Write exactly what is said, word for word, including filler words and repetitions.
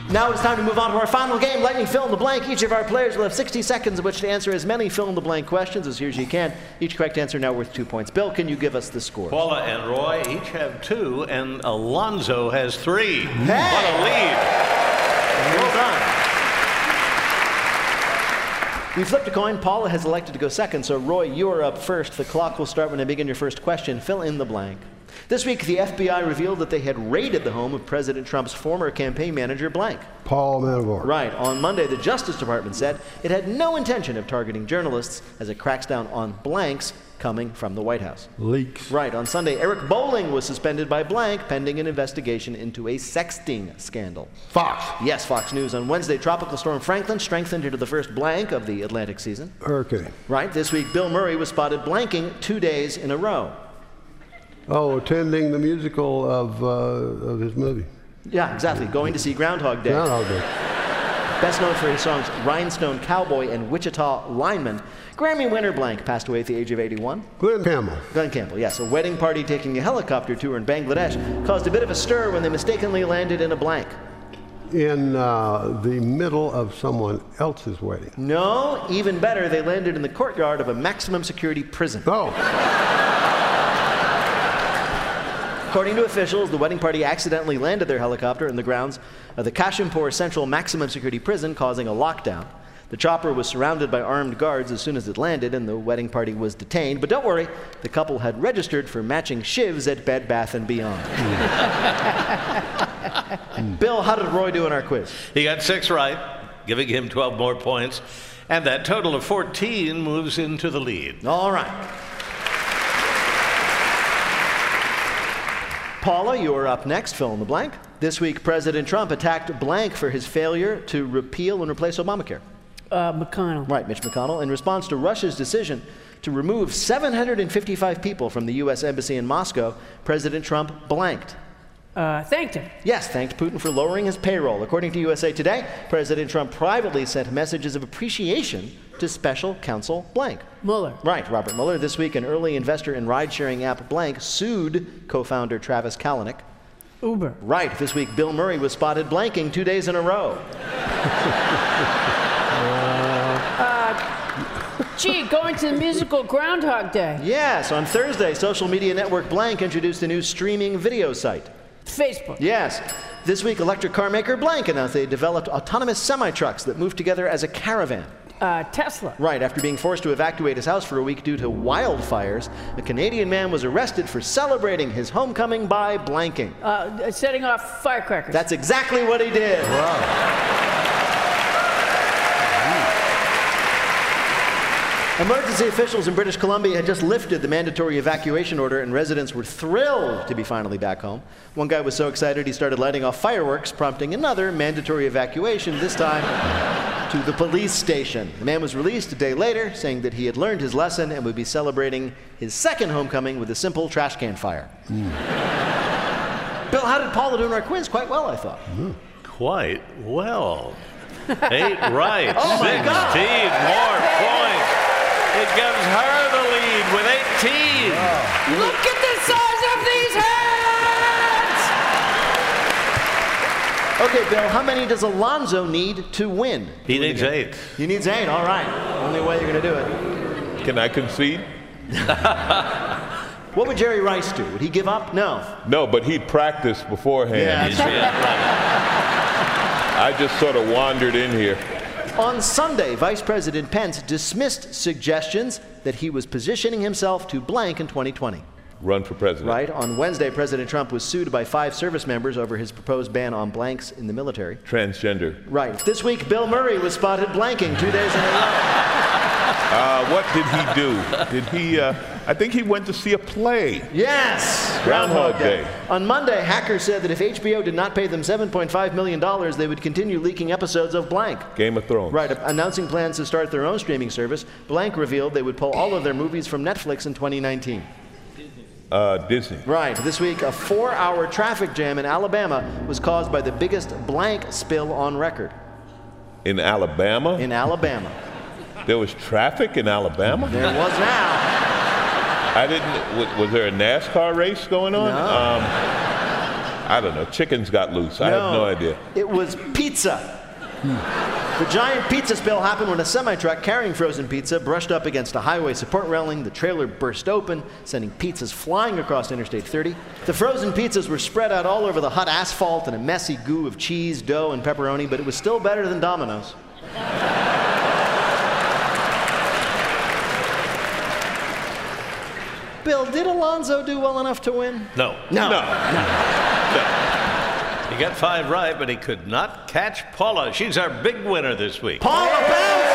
Now it's time to move on to our final game, Lightning Fill in the Blank. Each of our players will have sixty seconds in which to answer as many fill-in-the-blank questions as you can. Each correct answer now worth two points. Bill, can you give us the score? Paula and Roy each have two, and Alonzo has three. Hey! What a lead. Well done. We flipped a coin. Paula has elected to go second, so Roy, you are up first. The clock will start when I begin your first question. Fill in the blank. This week, the F B I revealed that they had raided the home of President Trump's former campaign manager, blank. Paul Manafort. Right. On Monday, the Justice Department said it had no intention of targeting journalists as it cracks down on blanks coming from the White House. Leaks. Right. On Sunday, Eric Bolling was suspended by blank pending an investigation into a sexting scandal. Fox. Yes, Fox News. On Wednesday, Tropical Storm Franklin strengthened into the first blank of the Atlantic season. Hurricane. Right. This week, Bill Murray was spotted blanking two days in a row. Oh, attending the musical of, uh, of his movie. Yeah, exactly. Going to see Groundhog Day. Groundhog Day. Best known for his songs Rhinestone Cowboy and Wichita Lineman. Grammy winner blank passed away at the age of eighty-one. Glenn Campbell. Glenn Campbell, yes. A wedding party taking a helicopter tour in Bangladesh caused a bit of a stir when they mistakenly landed in a blank. In uh, the middle of someone else's wedding. No, even better, they landed in the courtyard of a maximum security prison. Oh. According to officials, the wedding party accidentally landed their helicopter in the grounds of the Kashimpur Central Maximum Security Prison, causing a lockdown. The chopper was surrounded by armed guards as soon as it landed, and the wedding party was detained. But don't worry, the couple had registered for matching shivs at Bed Bath and Beyond. Bill, how did Roy do in our quiz? He got six right, giving him twelve more points, and that total of fourteen moves into the lead. All right. Paula, you are up next. Fill in the blank. This week, President Trump attacked blank for his failure to repeal and replace Obamacare. Uh, McConnell. Right, Mitch McConnell. In response to Russia's decision to remove seven hundred fifty-five people from the U S Embassy in Moscow, President Trump blanked. Uh, thanked him. Yes, thanked Putin for lowering his payroll. According to U S A Today, President Trump privately sent messages of appreciation to special counsel blank. Mueller. Right, Robert Mueller. This week, an early investor in ride-sharing app blank sued co-founder Travis Kalanick. Uber. Right, this week, Bill Murray was spotted blanking two days in a row. uh, gee, going to the musical Groundhog Day. Yes, on Thursday, social media network blank introduced a new streaming video site. Facebook. Yes. This week, electric car maker blank announced they developed autonomous semi-trucks that move together as a caravan. Uh, Tesla. Right. After being forced to evacuate his house for a week due to wildfires, a Canadian man was arrested for celebrating his homecoming by blanking. Uh, setting off firecrackers. That's exactly what he did. Wow. Emergency officials in British Columbia had just lifted the mandatory evacuation order, and residents were thrilled to be finally back home. One guy was so excited he started lighting off fireworks, prompting another mandatory evacuation, this time to the police station. The man was released a day later, saying that he had learned his lesson and would be celebrating his second homecoming with a simple trash can fire. Mm. Bill, how did Paula do in our quiz? Quite well, I thought. Mm. Quite well. Eight right, oh sixteen more points. It gives her the lead with eighteen. Wow. Look at the size of these hands! Okay, Bill, how many does Alonzo need to win? He needs eight. He needs eight, all right. Only way you're going to do it. Can I concede? What would Jerry Rice do? Would he give up? No. No, but he'd practice beforehand. Yeah. I just sort of wandered in here. On Sunday, Vice President Pence dismissed suggestions that he was positioning himself to blank in twenty twenty. Run for president. Right. On Wednesday, President Trump was sued by five service members over his proposed ban on blanks in the military. Transgender. Right. This week, Bill Murray was spotted blanking two days in a row. Uh, what did he do? Did he, uh, I think he went to see a play. Yes! Groundhog Day. On Monday, hackers said that if H B O did not pay them seven point five million dollars, they would continue leaking episodes of blank. Game of Thrones. Right. Announcing plans to start their own streaming service, blank revealed they would pull all of their movies from Netflix in twenty nineteen. Uh, Disney. Right. This week, a four-hour traffic jam in Alabama was caused by the biggest blank spill on record. In Alabama? In Alabama. There was traffic in Alabama? There was now. I didn't, was, was there a NASCAR race going on? No. Um, I don't know. Chickens got loose. I have no idea. It was pizza. The giant pizza spill happened when a semi-truck carrying frozen pizza brushed up against a highway support railing. The trailer burst open, sending pizzas flying across Interstate thirty. The frozen pizzas were spread out all over the hot asphalt in a messy goo of cheese, dough, and pepperoni, but it was still better than Domino's. Bill, did Alonzo do well enough to win? No. No. No. He got five right, but he could not catch Paula. She's our big winner this week. Paula Bowden!